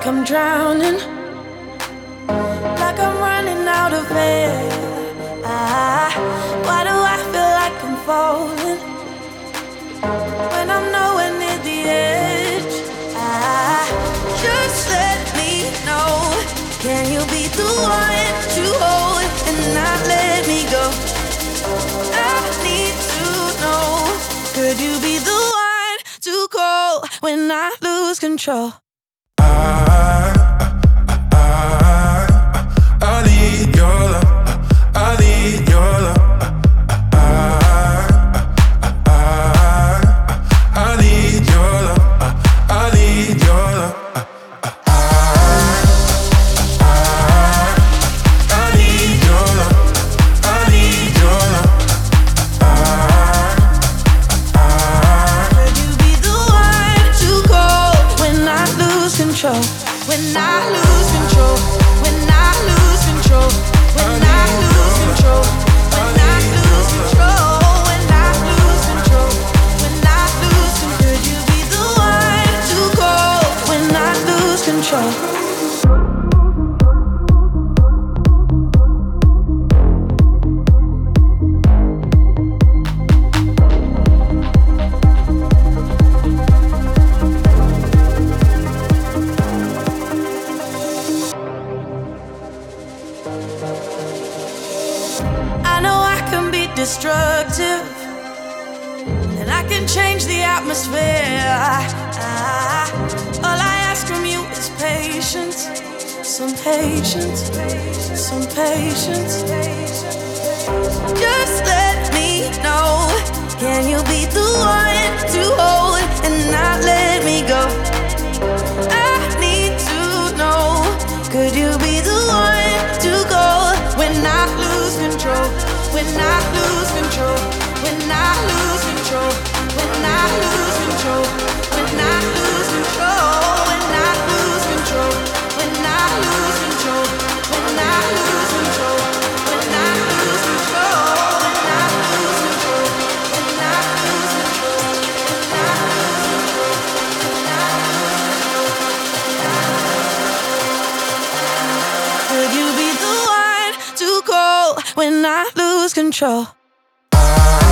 I'm drowning, like I'm running out of air. Why do I feel like I'm falling when I'm nowhere near the edge? Just let me know. Can you be the one to hold and not let me go? I need to know. Could you be the one to call when I lose control? I need your love. I need your love. I need your love. I need your love. I need your love. I need your love. Could you be the one to call when I lose control? When I lose control. When I lose control. When I lose control. When I lose control. When I lose control. When I lose control. Could you be the one to call when I lose control? I know I can be destructive, and I can change the atmosphere. All I ask from you is patience, some patience, some patience. Just let me know. Can you be the one to hold and not let me go? I need to know. Could you be the one to go when I lose control? When I lose control. When I lose control. When I lose control. When I lose control. When I lose control. When I lose control. When I lose control. When I lose control. When I lose control. When I lose control. When I lose control. Could you be the one to call when I lose control?